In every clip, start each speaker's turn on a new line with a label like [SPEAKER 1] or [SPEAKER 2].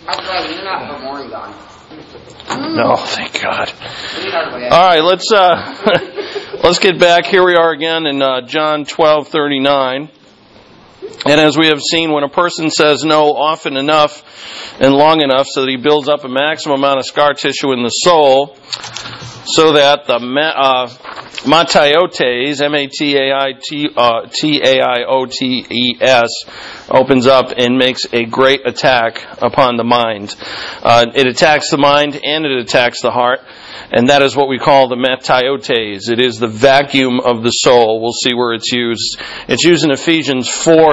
[SPEAKER 1] No, thank God. All right, let's get back. Here we are again in John 12:39. And as we have seen, when a person says no often enough and long enough so that he builds up a maximum amount of scar tissue in the soul, so that the mataiotes, M-A-T-A-I-O-T-E-S, opens up and makes a great attack upon the mind. It attacks the mind and it attacks the heart. And that is what we call the mataiotes. It is the vacuum of the soul. We'll see where it's used. It's used in Ephesians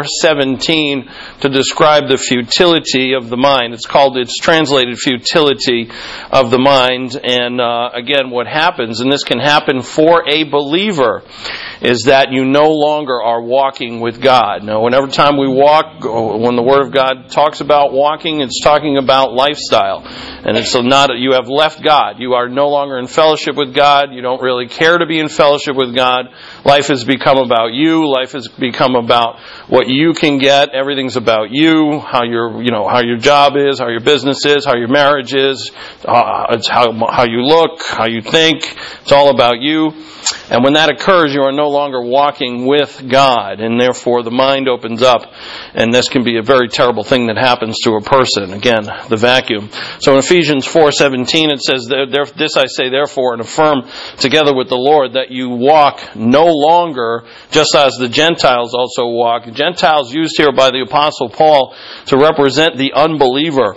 [SPEAKER 1] 4:17 to describe the futility of the mind. It's translated futility of the mind. And again, what happens, and this can happen for a believer, is that you no longer are walking with God. Now, whenever time we walk, when the Word of God talks about walking, it's talking about lifestyle. And it's not, you have left God. You are no longer in fellowship with God. You don't really care to be in fellowship with God. Life has become about you. Life has become about what you can get. Everything's about you, how your job is, how your business is, how your marriage is, it's how you look, how you think. It's all about you. And when that occurs, you are no longer walking with God, and therefore the mind opens up, and this can be a very terrible thing that happens to a person. Again, the vacuum. So in Ephesians 4:17 it says, "This I say therefore, and affirm together with the Lord, that you walk no longer just as the Gentiles also walk." Gentiles used here by the Apostle Paul to represent the unbeliever.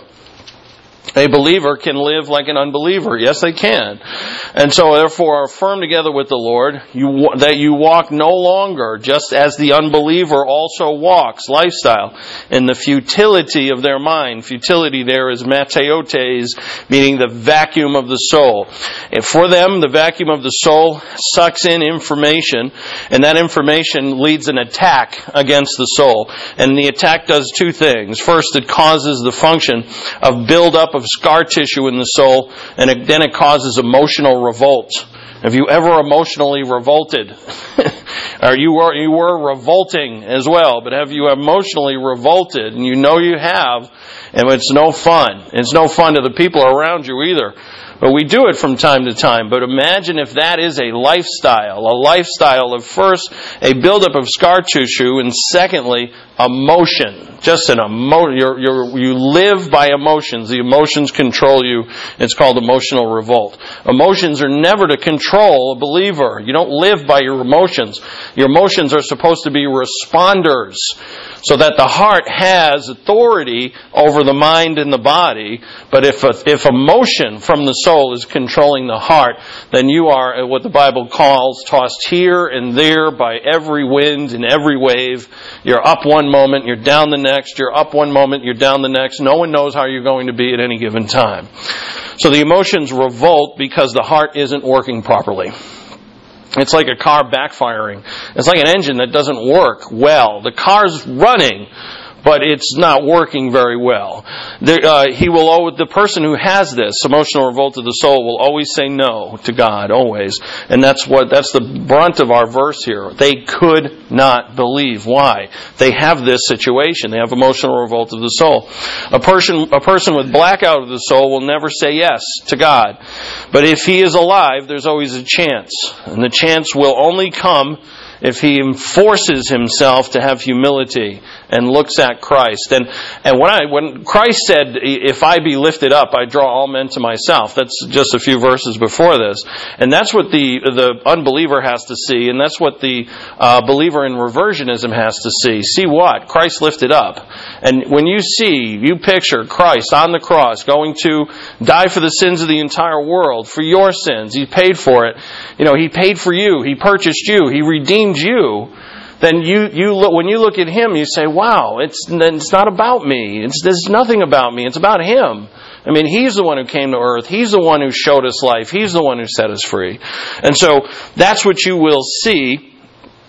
[SPEAKER 1] A believer can live like an unbeliever. Yes, they can. And so, therefore, affirm together with the Lord that you walk no longer just as the unbeliever also walks, lifestyle, in the futility of their mind. Futility there is mataiotes, meaning the vacuum of the soul. And for them, the vacuum of the soul sucks in information, and that information leads an attack against the soul. And the attack does two things. First, it causes the function of build-up of scar tissue in the soul, and then it causes emotional revolt. Have you ever emotionally revolted? Or you were revolting as well, but have you emotionally revolted? And you know you have, and it's no fun. It's no fun to the people around you either. But we do it from time to time. But imagine if that is a lifestyle of first a buildup of scar tissue, and secondly, emotion. Just an emotion. You live by emotions. The emotions control you. It's called emotional revolt. Emotions are never to control a believer. You don't live by your emotions. Your emotions are supposed to be responders, so that the heart has authority over the mind and the body. But if emotion from the soul is controlling the heart, then you are what the Bible calls tossed here and there by every wind and every wave. You're up one moment, you're down the next. You're up one moment, you're down the next. No one knows how you're going to be at any given time. So the emotions revolt because the heart isn't working properly. It's like a car backfiring. It's like an engine that doesn't work well. The car's running, but it's not working very well. The person who has this emotional revolt of the soul will always say no to God, always. And that's the brunt of our verse here. They could not believe. Why? They have this situation. They have emotional revolt of the soul. A person with blackout of the soul will never say yes to God. But if he is alive, there's always a chance. And the chance will only come if he forces himself to have humility and looks at Christ. And when Christ said, "If I be lifted up, I draw all men to myself," that's just a few verses before this. And that's what the unbeliever has to see, and that's what the believer in reversionism has to see. See what? Christ lifted up. And when you picture Christ on the cross going to die for the sins of the entire world, for your sins. He paid for it. He paid for you. He purchased you. He redeemed you. Then when you look at Him, you say, "Wow, it's not about me. There's nothing about me. It's about Him." I mean, He's the one who came to earth. He's the one who showed us life. He's the one who set us free. And so that's what you will see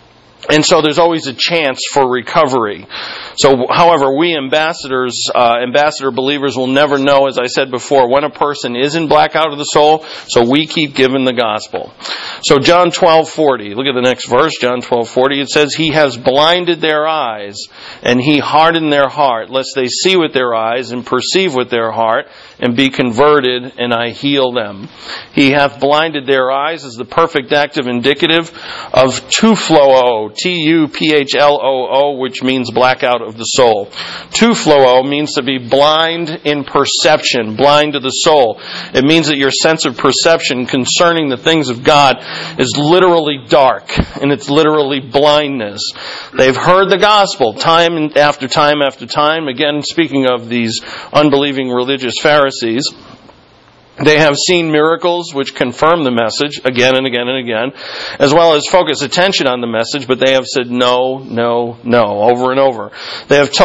[SPEAKER 1] And so there's always a chance for recovery. So, however, we ambassador believers will never know, as I said before, when a person is in blackout of the soul, so we keep giving the gospel. So John 12:40, look at the next verse, John 12:40, it says, He has blinded their eyes, and He hardened their heart, lest they see with their eyes, and perceive with their heart, and be converted, and I heal them. He hath blinded their eyes is the perfect active indicative of tuphloo, T-U-P-H-L-O-O, which means blackout of the soul. Tuphloo means to be blind in perception, blind to the soul. It means that your sense of perception concerning the things of God is literally dark, and it's literally blindness. They've heard the gospel time after time after time. Again, speaking of these unbelieving religious Pharisees, they have seen miracles which confirm the message again and again and again, as well as focus attention on the message, but they have said no, no, no, over and over. They have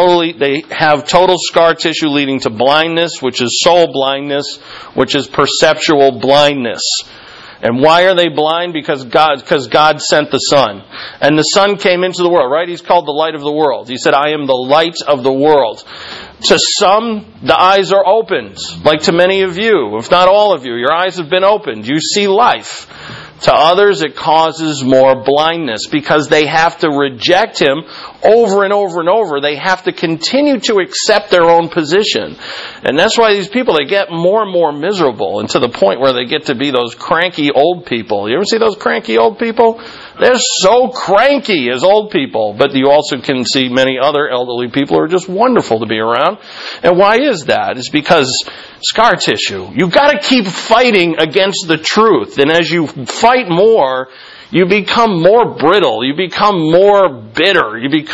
[SPEAKER 1] total scar tissue leading to blindness, which is soul blindness, which is perceptual blindness. And why are they blind? Because God sent the Son. And the Son came into the world, right? He's called the light of the world. He said, I am the light of the world. To some, the eyes are opened, like to many of you, if not all of you. Your eyes have been opened. You see life. To others, it causes more blindness because they have to reject Him over and over and over. They have to continue to accept their own position. And that's why these people, they get more and more miserable, and to the point where they get to be those cranky old people. You ever see those cranky old people? They're so cranky as old people, but you also can see many other elderly people who are just wonderful to be around. And why is that? It's because scar tissue. You've got to keep fighting against the truth. And as you fight more, you become more brittle. You become more bitter.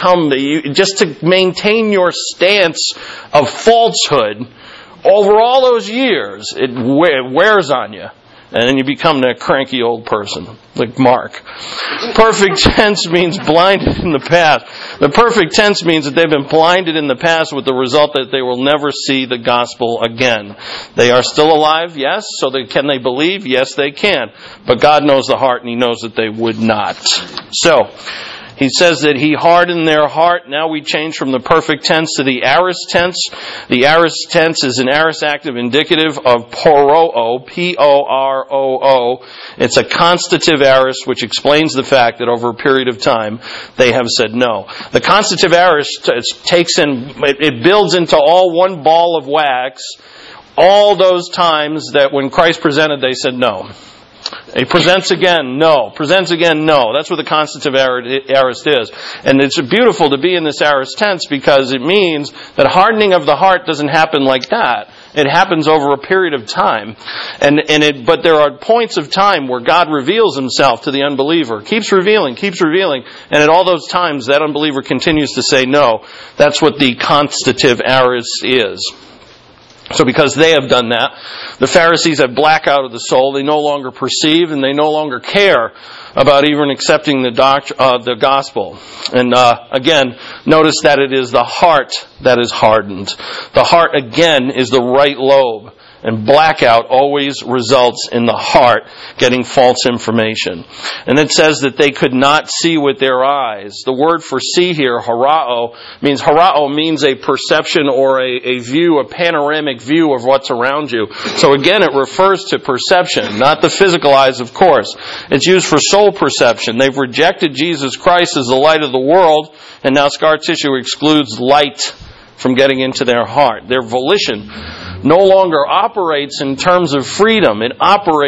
[SPEAKER 1] Just to maintain your stance of falsehood over all those years, it wears on you. And then you become that cranky old person, like Mark. Perfect tense means blinded in the past. The perfect tense means that they've been blinded in the past with the result that they will never see the gospel again. They are still alive, yes. So can they believe? Yes, they can. But God knows the heart, and He knows that they would not. So, He says that He hardened their heart. Now we change from the perfect tense to the aorist tense. The aorist tense is an aorist active indicative of poroo, P-O-R-O-O. It's a constative aorist, which explains the fact that over a period of time they have said no. The constative aorist it builds into all one ball of wax all those times that when Christ presented they said no. He presents again, no. Presents again, no. That's what the constative aorist is. And it's beautiful to be in this aorist tense because it means that hardening of the heart doesn't happen like that. It happens over a period of time. But there are points of time where God reveals Himself to the unbeliever. Keeps revealing. And at all those times, that unbeliever continues to say no. That's what the constative aorist is. So because they have done that, the Pharisees have blackout of the soul. They no longer perceive and they no longer care about even accepting the gospel. And again, notice that it is the heart that is hardened. The heart, again, is the right lobe. And blackout always results in the heart getting false information. And it says that they could not see with their eyes. The word for see here, harao, means a perception or a view, a panoramic view of what's around you. So again, it refers to perception, not the physical eyes, of course. It's used for soul perception. They've rejected Jesus Christ as the light of the world, and now scar tissue excludes light from getting into their heart. Their volition no longer operates in terms of freedom. The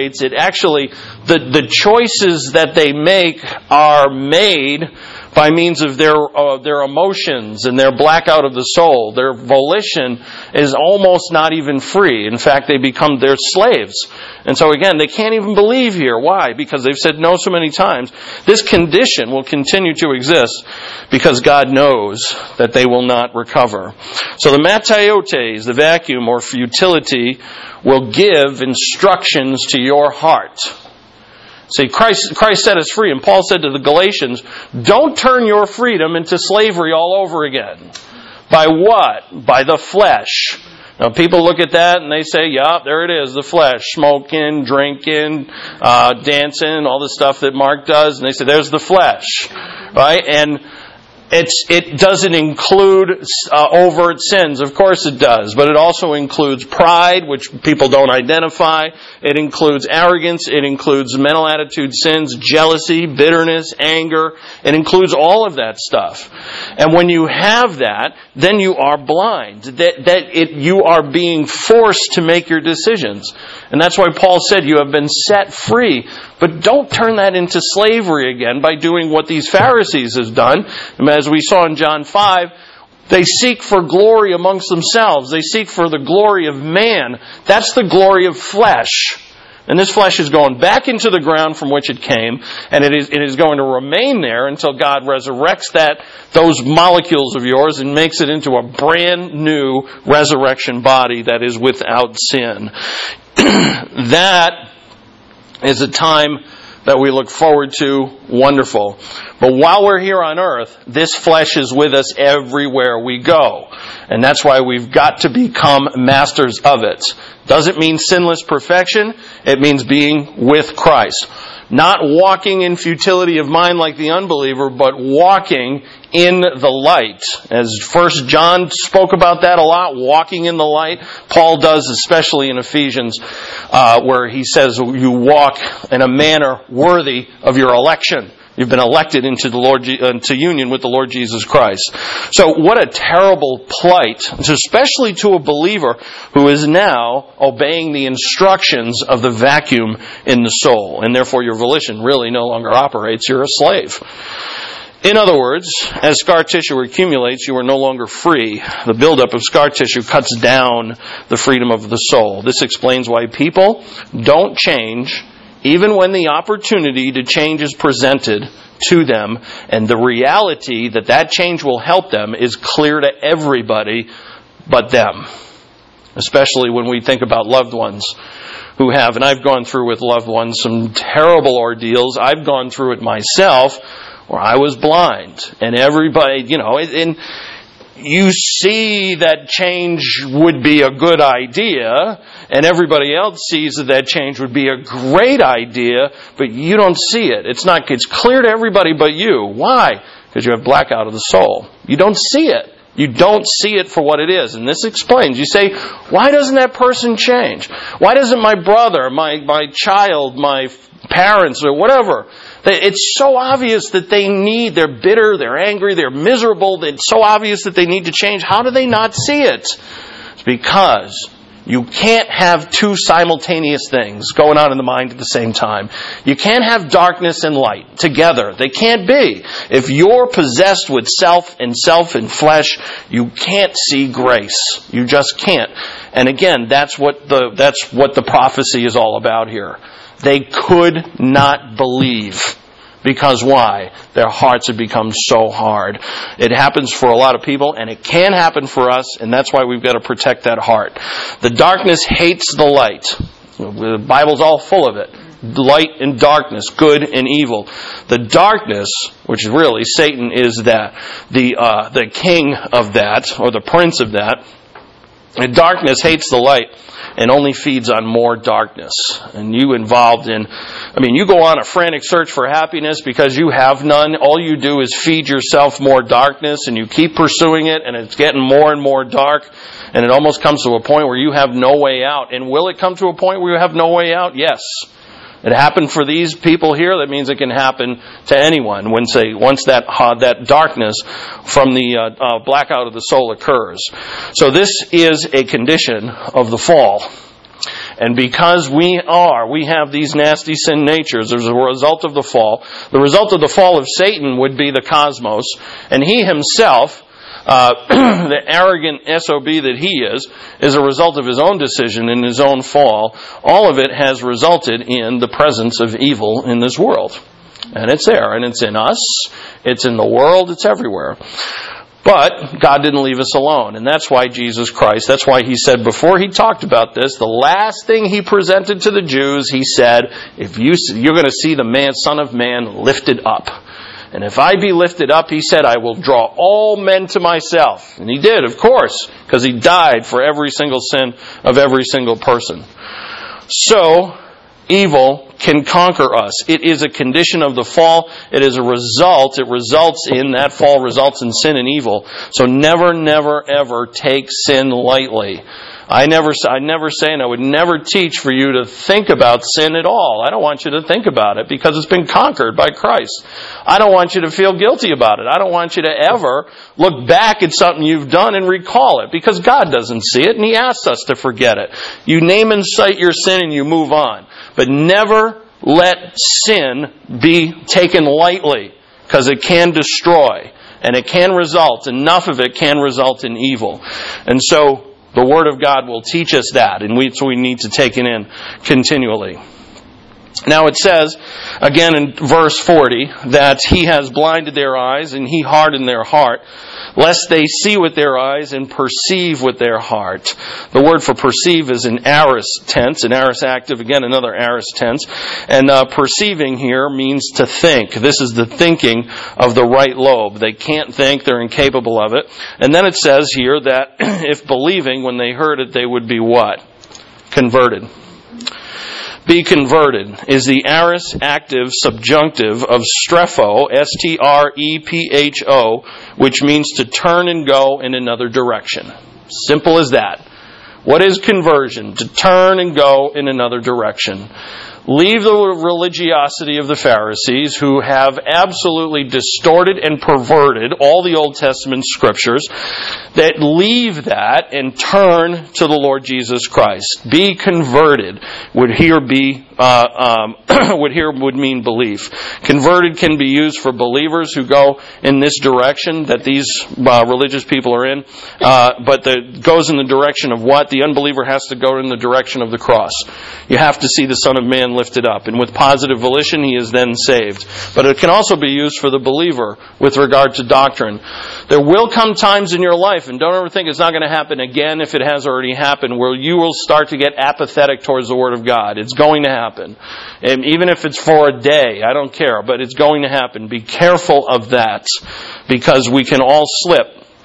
[SPEAKER 1] choices that they make are made by means of their emotions and their blackout of the soul. Their volition is almost not even free. In fact, they become their slaves. And so again, they can't even believe here. Why? Because they've said no so many times. This condition will continue to exist because God knows that they will not recover. So the mataiotes, the vacuum or futility, will give instructions to your heart. See, Christ set us free, and Paul said to the Galatians, don't turn your freedom into slavery all over again. By what? By the flesh. Now, people look at that and they say, yeah, there it is, the flesh, smoking, drinking, dancing, all the stuff that Mark does, and they say, there's the flesh, right? And it doesn't include overt sins. Of course it does. But it also includes pride, which people don't identify. It includes arrogance. It includes mental attitude sins, jealousy, bitterness, anger. It includes all of that stuff. And when you have that, then you are blind. You are being forced to make your decisions. And that's why Paul said you have been set free. But don't turn that into slavery again by doing what these Pharisees have done. And as we saw in John 5, they seek for glory amongst themselves. They seek for the glory of man. That's the glory of flesh. And this flesh is going back into the ground from which it came, and it is going to remain there until God resurrects those molecules of yours and makes it into a brand new resurrection body that is without sin. That is a time that we look forward to. Wonderful. But while we're here on earth, this flesh is with us everywhere we go. And that's why we've got to become masters of it. Doesn't mean sinless perfection. It means being with Christ. Not walking in futility of mind like the unbeliever, but walking in the light. As 1 John spoke about that a lot, walking in the light. Paul does, especially in Ephesians, where he says you walk in a manner worthy of your election. You've been elected into union with the Lord Jesus Christ. So what a terrible plight, especially to a believer who is now obeying the instructions of the vacuum in the soul. And therefore your volition really no longer operates. You're a slave. In other words, as scar tissue accumulates, you are no longer free. The buildup of scar tissue cuts down the freedom of the soul. This explains why people don't change even when the opportunity to change is presented to them, and the reality that change will help them is clear to everybody but them. Especially when we think about loved ones who have, and I've gone through with loved ones some terrible ordeals. I've gone through it myself where I was blind. And everybody, and you see that change would be a good idea, and everybody else sees that change would be a great idea, but you don't see it. It's clear to everybody but you. Why? Because you have blackout of the soul. You don't see it. You don't see it for what it is. And this explains. You say, why doesn't that person change? Why doesn't my brother, my child, my parents, or whatever? It's so obvious that they're bitter, they're angry, they're miserable. It's so obvious that they need to change. How do they not see it? It's because you can't have two simultaneous things going on in the mind at the same time. You can't have darkness and light together. They can't be. If you're possessed with self and flesh, you can't see grace. You just can't. And again, that's what the prophecy is all about here. They could not believe. Because why? Their hearts have become so hard. It happens for a lot of people, and it can happen for us, and that's why we've got to protect that heart. The darkness hates the light. The Bible's all full of it. Light and darkness, good and evil. The darkness, which really Satan is the king of that, or the prince of that. The darkness hates the light and only feeds on more darkness. And you go on a frantic search for happiness because you have none. All you do is feed yourself more darkness, and you keep pursuing it, and it's getting more and more dark, and it almost comes to a point where you have no way out. And will it come to a point where you have no way out? Yes. It happened for these people here. That means it can happen to anyone once that darkness from the blackout of the soul occurs. So this is a condition of the fall. And because we have these nasty sin natures as a result of the fall. The result of the fall of Satan would be the cosmos. And he himself, the arrogant SOB that he is a result of his own decision and his own fall. All of it has resulted in the presence of evil in this world. And it's there, and it's in us, it's in the world, it's everywhere. But God didn't leave us alone, and that's why Jesus Christ, that's why he said before he talked about this, the last thing he presented to the Jews, he said, you're going to see the Son of Man lifted up. And if I be lifted up, he said, I will draw all men to myself. And he did, of course, because he died for every single sin of every single person. So, evil can conquer us. It is a condition of the fall. It is a result. It results in, that fall results in sin and evil. So never, never, ever take sin lightly. I never say, and I would never teach for you to think about sin at all. I don't want you to think about it because it's been conquered by Christ. I don't want you to feel guilty about it. I don't want you to ever look back at something you've done and recall it because God doesn't see it and He asks us to forget it. You name and cite your sin and you move on. But never let sin be taken lightly because it can destroy and it can result, enough of it can result in evil. And so, the Word of God will teach us that, and so we need to take it in continually. Now it says, again in verse 40, that He has blinded their eyes and He hardened their heart, lest they see with their eyes and perceive with their heart. The word for perceive is an aorist tense, an aorist active, again another aorist tense. And perceiving here means to think. This is the thinking of the right lobe. They can't think, they're incapable of it. And then it says here that if believing, when they heard it, they would be what? Converted. Be converted is the aorist active subjunctive of strepho, S-T-R-E-P-H-O, which means to turn and go in another direction. Simple as that. What is conversion? To turn and go in another direction. Leave the religiosity of the Pharisees, who have absolutely distorted and perverted all the Old Testament scriptures, that leave that and turn to the Lord Jesus Christ. Be converted would here would mean belief. Converted can be used for believers who go in this direction that these religious people are in, but that goes in the direction of what? The unbeliever has to go in the direction of the cross. You have to see the Son of Man lifted up, and with positive volition he is then saved. But it can also be used for the believer with regard to doctrine. There will come times in your life, and don't ever think it's not going to happen again if it has already happened, where you will start to get apathetic towards the Word of God. It's going to happen. And even if it's for a day, I don't care, but it's going to happen. Be careful of that, because we can all slip.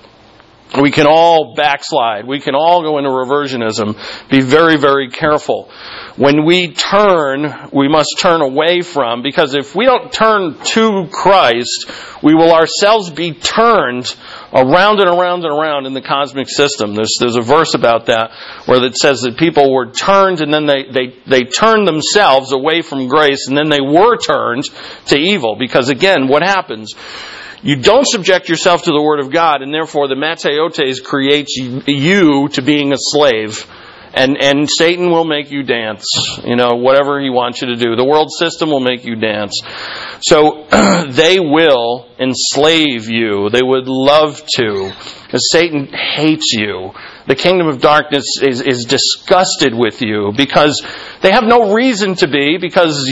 [SPEAKER 1] We can all backslide. We can all go into reversionism. Be very, very careful. When we turn, we must turn away from, because if we don't turn to Christ, we will ourselves be turned around and around and around in the cosmic system. There's a verse about that where it says that people were turned and then they turned themselves away from grace, and then they were turned to evil. Because again, what happens? You don't subject yourself to the Word of God, and therefore the Mattiotes creates you to being a slave. And Satan will make you dance, whatever he wants you to do. The world system will make you dance. So they will enslave you. They would love to, because Satan hates you. The kingdom of darkness is disgusted with you because they have no reason to be, because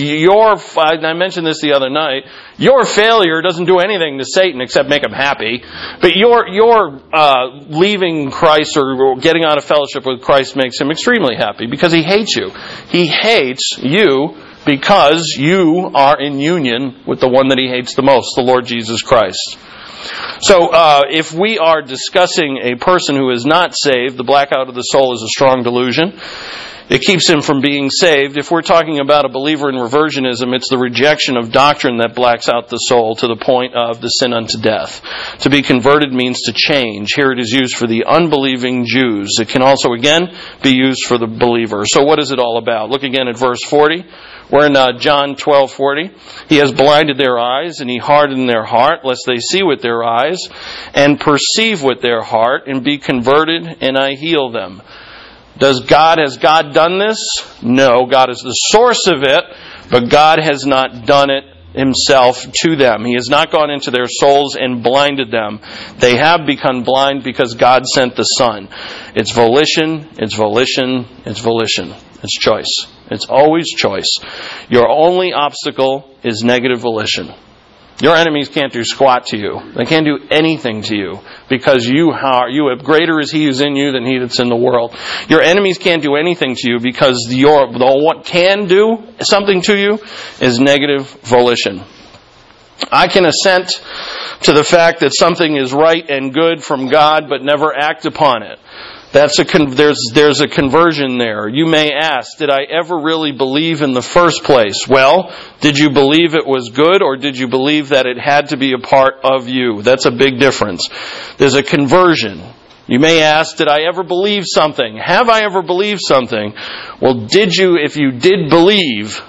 [SPEAKER 1] I mentioned this the other night, your failure doesn't do anything to Satan except make him happy. But your leaving Christ or getting out of fellowship with Christ makes him extremely happy, because he hates you. He hates you because you are in union with the one that he hates the most, the Lord Jesus Christ. So, if we are discussing a person who is not saved, the blackout of the soul is a strong delusion. It keeps him from being saved. If we're talking about a believer in reversionism, it's the rejection of doctrine that blacks out the soul to the point of the sin unto death. To be converted means to change. Here it is used for the unbelieving Jews. It can also, again, be used for the believer. So what is it all about? Look again at verse 40. We're in John 12:40. He has blinded their eyes and he hardened their heart, lest they see with their eyes and perceive with their heart and be converted, and I heal them. Has God done this? No, God is the source of it, but God has not done it himself to them. He has not gone into their souls and blinded them. They have become blind because God sent the Son. It's volition, it's volition, it's volition. It's choice. It's always choice. Your only obstacle is negative volition. Your enemies can't do squat to you. They can't do anything to you, because you have greater is He who's in you than he that's in the world. Your enemies can't do anything to you, because what can do something to you is negative volition. I can assent to the fact that something is right and good from God, but never act upon it. There's a conversion there. You may ask, did I ever really believe in the first place? Well, did you believe it was good, or did you believe that it had to be a part of you? That's a big difference. There's a conversion. You may ask, did I ever believe something? Have I ever believed something? Well, if you did believe,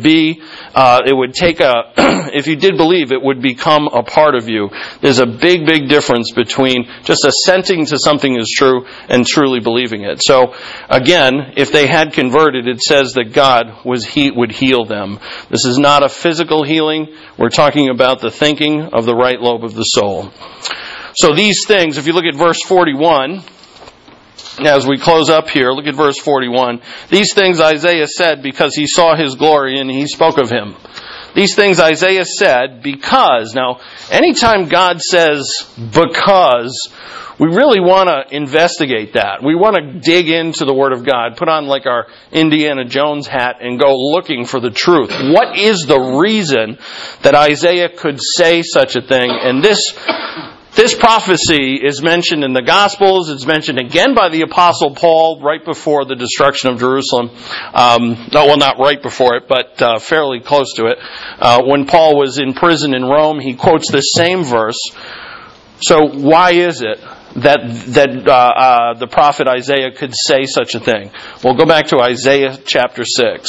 [SPEAKER 1] if you did believe, it would become a part of you. There's a big, big difference between just assenting to something is true and truly believing it. So, again, if they had converted, it says that God would heal them. This is not a physical healing. We're talking about the thinking of the right lobe of the soul. So these things, if you look at verse 41, as we close up here, look at verse 41. These things Isaiah said because he saw his glory and he spoke of him. These things Isaiah said because. Now, anytime God says because, we really want to investigate that. We want to dig into the Word of God, put on like our Indiana Jones hat and go looking for the truth. What is the reason that Isaiah could say such a thing? And this prophecy is mentioned in the Gospels. It's mentioned again by the Apostle Paul right before the destruction of Jerusalem. Not right before it, but fairly close to it. When Paul was in prison in Rome, he quotes this same verse. So why is it that the prophet Isaiah could say such a thing? We'll go back to Isaiah chapter 6.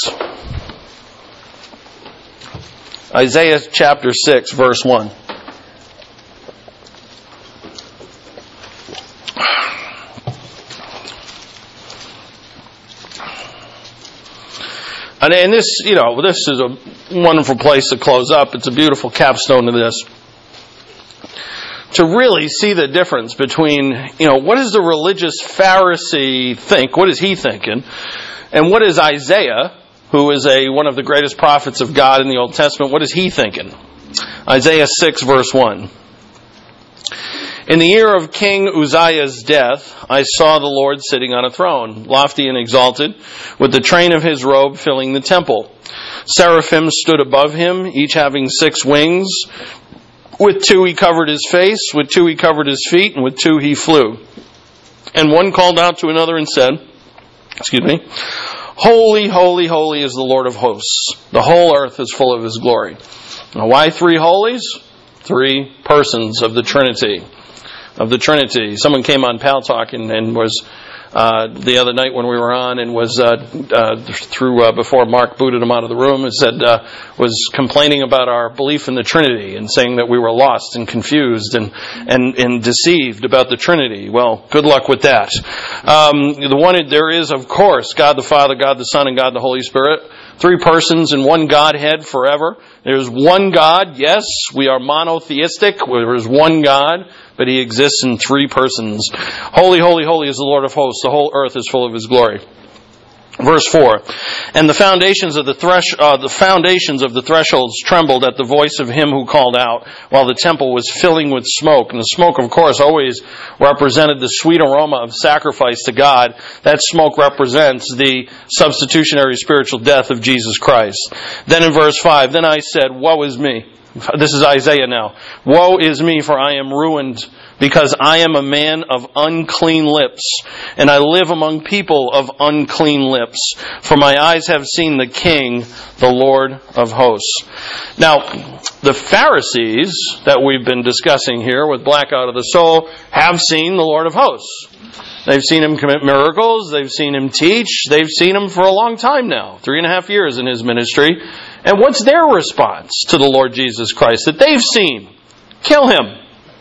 [SPEAKER 1] Isaiah chapter 6, verse 1. And this is a wonderful place to close up. It's a beautiful capstone to this. To really see the difference between, what does the religious Pharisee think? What is he thinking? And what is Isaiah, who is one of the greatest prophets of God in the Old Testament, what is he thinking? Isaiah 6, verse 1. In the year of King Uzziah's death, I saw the Lord sitting on a throne, lofty and exalted, with the train of his robe filling the temple. Seraphim stood above him, each having 6 wings. With 2 he covered his face, with 2 he covered his feet, and with 2 he flew. And one called out to another and said, Holy, holy, holy is the Lord of hosts. The whole earth is full of his glory. Now, why 3 holies? 3 persons of the Trinity. Someone came on Pal Talk and was the other night when we were on and was before Mark booted him out of the room and said was complaining about our belief in the Trinity and saying that we were lost and confused and deceived about the Trinity. Well, good luck with that. There is, of course, God the Father, God the Son, and God the Holy Spirit. 3 persons in one Godhead forever. There's one God. Yes, we are monotheistic. There is one God, but He exists in 3 persons. Holy, holy, holy is the Lord of hosts. The whole earth is full of His glory. Verse 4, and the foundations of the thresholds trembled at the voice of him who called out, while the temple was filling with smoke. And the smoke, of course, always represented the sweet aroma of sacrifice to God. That smoke represents the substitutionary spiritual death of Jesus Christ. Then in verse 5, then I said, woe is me. This is Isaiah now. Woe is me, for I am ruined, because I am a man of unclean lips, and I live among people of unclean lips. For my eyes have seen the King, the Lord of hosts. Now, the Pharisees that we've been discussing here with Blackout of the Soul have seen the Lord of hosts. They've seen Him commit miracles. They've seen Him teach. They've seen Him for a long time now, 3.5 years in His ministry. And what's their response to the Lord Jesus Christ that they've seen? Kill Him.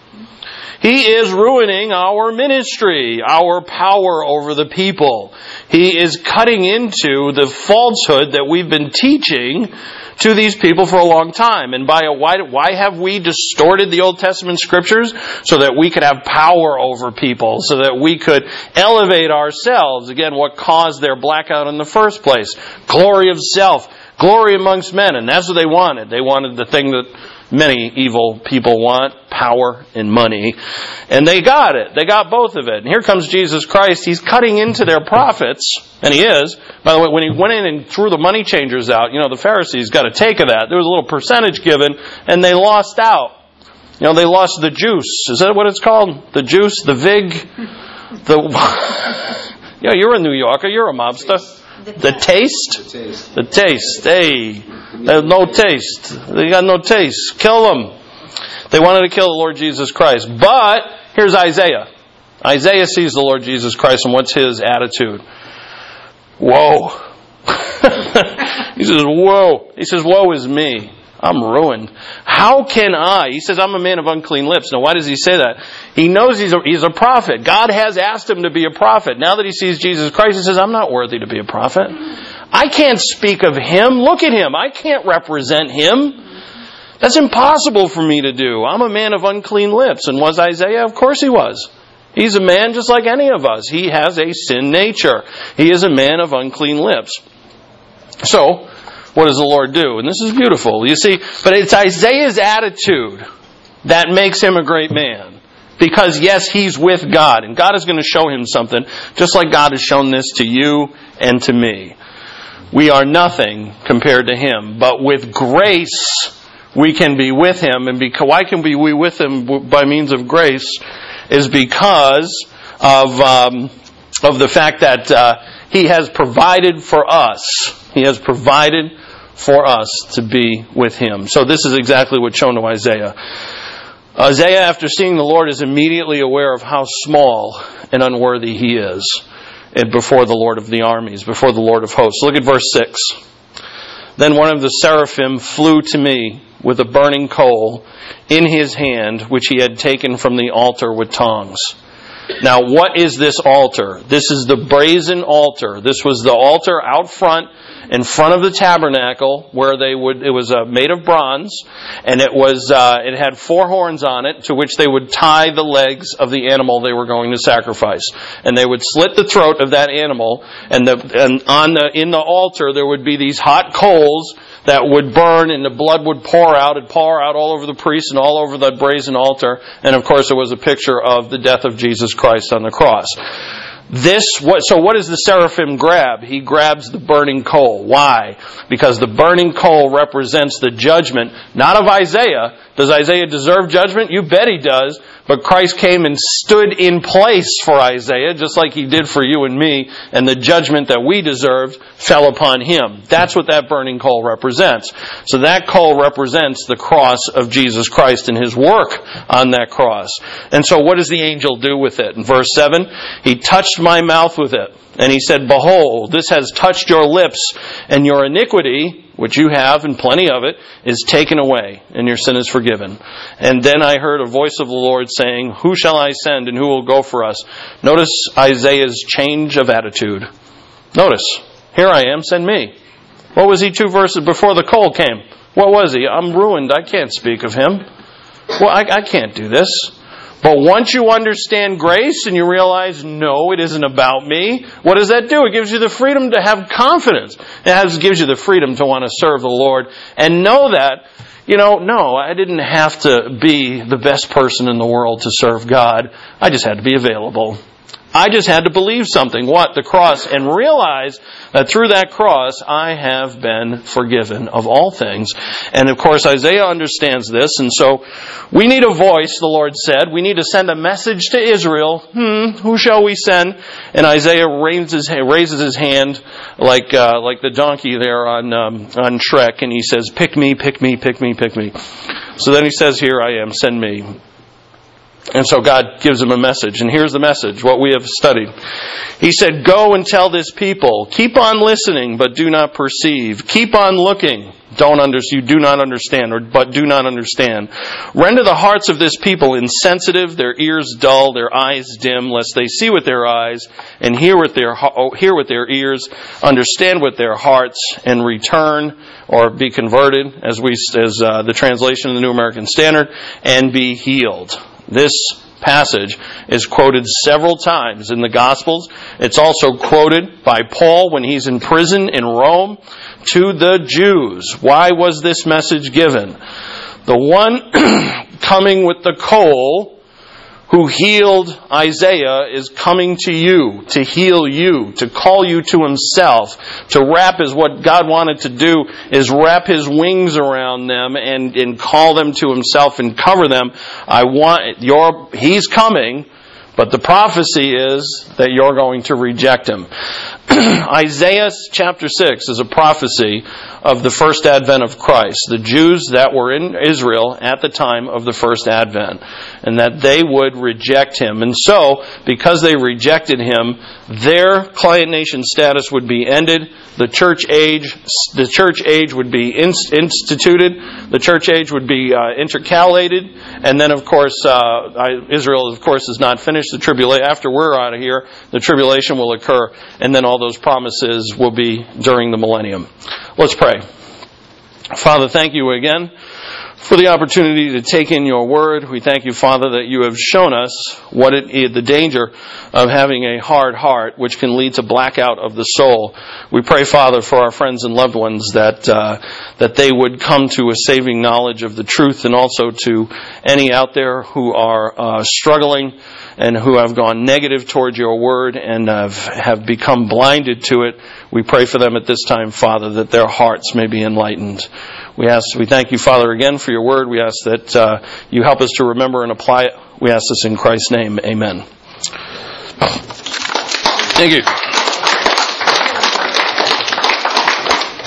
[SPEAKER 1] He is ruining our ministry, our power over the people. He is cutting into the falsehood that we've been teaching to these people for a long time. And why have we distorted the Old Testament scriptures? So that we could have power over people, so that we could elevate ourselves. Again, what caused their blackout in the first place? Glory of self, glory amongst men, and that's what they wanted. They wanted the thing that many evil people want, power and money. And they got it. They got both of it. And here comes Jesus Christ. He's cutting into their profits, and he is. By the way, when he went in and threw the money changers out, the Pharisees got a take of that. There was a little percentage given, and they lost out. They lost the juice. Is that what it's called? The juice? The vig? You're a New Yorker. You're a mobster. The taste? The taste. Hey, they have no taste. They got no taste. Kill them. They wanted to kill the Lord Jesus Christ. But here's Isaiah. Isaiah sees the Lord Jesus Christ, and what's his attitude? Whoa. He says, whoa. He says, woe is me. I'm ruined. How can I? He says, I'm a man of unclean lips. Now, why does he say that? He knows he's a prophet. God has asked him to be a prophet. Now that he sees Jesus Christ, he says, I'm not worthy to be a prophet. I can't speak of him. Look at him. I can't represent him. That's impossible for me to do. I'm a man of unclean lips. And was Isaiah? Of course he was. He's a man just like any of us. He has a sin nature. He is a man of unclean lips. So, what does the Lord do? And this is beautiful. You see, but it's Isaiah's attitude that makes him a great man. Because, yes, he's with God. And God is going to show him something, just like God has shown this to you and to me. We are nothing compared to him. But with grace, we can be with him. And why can we be with him by means of grace? Is because of the fact that he has provided for us. He has provided for us to be with him. So this is exactly what's shown to Isaiah. Isaiah, after seeing the Lord, is immediately aware of how small and unworthy he is before the Lord of the armies, before the Lord of hosts. Look at verse 6. Then one of the seraphim flew to me with a burning coal in his hand, which he had taken from the altar with tongs. Now, what is this altar? This is the brazen altar. This was the altar out front, in front of the tabernacle, where it was made of bronze, and it had 4 horns on it, to which they would tie the legs of the animal they were going to sacrifice. And they would slit the throat of that animal, and in the altar there would be these hot coals that would burn, and the blood would pour out. It'd pour out all over the priest and all over the brazen altar. And of course it was a picture of the death of Jesus Christ on the cross. So what does the seraphim grab? He grabs the burning coal. Why? Because the burning coal represents the judgment, not of Isaiah. Does Isaiah deserve judgment? You bet he does. But Christ came and stood in place for Isaiah, just like he did for you and me, and the judgment that we deserved fell upon him. That's what that burning coal represents. So that coal represents the cross of Jesus Christ and his work on that cross. And so what does the angel do with it? In verse 7, he touched my mouth with it, and he said, behold, this has touched your lips, and your iniquity, which you have, and plenty of it, is taken away, and your sin is forgiven. And then I heard a voice of the Lord saying, who shall I send, and who will go for us? Notice Isaiah's change of attitude. Notice, here I am, send me. What was he 2 verses before the coal came? What was he? I'm ruined, I can't speak of him. Well, I can't do this. But once you understand grace and you realize, no, it isn't about me, what does that do? It gives you the freedom to have confidence. It gives you the freedom to want to serve the Lord and know that, no, I didn't have to be the best person in the world to serve God. I just had to be available. I just had to believe something. What? The cross. And realize that through that cross, I have been forgiven of all things. And of course, Isaiah understands this. And so, we need a voice, the Lord said. We need to send a message to Israel. Who shall we send? And Isaiah raises his hand like the donkey there on Shrek. And he says, pick me, pick me, pick me, pick me. So then he says, here I am, send me. And so God gives him a message. And here's the message, what we have studied. He said, go and tell this people, keep on listening, but do not perceive. Keep on looking. You do not understand, but do not understand. Render the hearts of this people insensitive, their ears dull, their eyes dim, lest they see with their eyes and hear with their ears, understand with their hearts, and return or be converted, as the translation of the New American Standard, and be healed. This passage is quoted several times in the Gospels. It's also quoted by Paul when he's in prison in Rome to the Jews. Why was this message given? The one coming with the coal who healed Isaiah is coming to you, to heal you, to call you to himself, to wrap is what God wanted to do, is wrap his wings around them and call them to himself and cover them. He's coming, but the prophecy is that you're going to reject him. Isaiah chapter 6 is a prophecy of the first advent of Christ, the Jews that were in Israel at the time of the first advent, and that they would reject him. And so, because they rejected him, their client nation status would be ended. The church age would be instituted. The church age would be intercalated, and then, of course, Israel, of course, is not finished. The tribulation, after we're out of here, the tribulation will occur, and then all those promises will be during the millennium. Let's pray. Father, thank you again for the opportunity to take in your word. We thank you, Father, that you have shown us what the danger of having a hard heart, which can lead to blackout of the soul. We pray, Father, for our friends and loved ones that they would come to a saving knowledge of the truth, and also to any out there who are struggling and who have gone negative towards your word and have become blinded to it. We pray for them at this time, Father, that their hearts may be enlightened. We thank you, Father, again for your word. We ask that you help us to remember and apply it. We ask this in Christ's name. Amen. Thank you.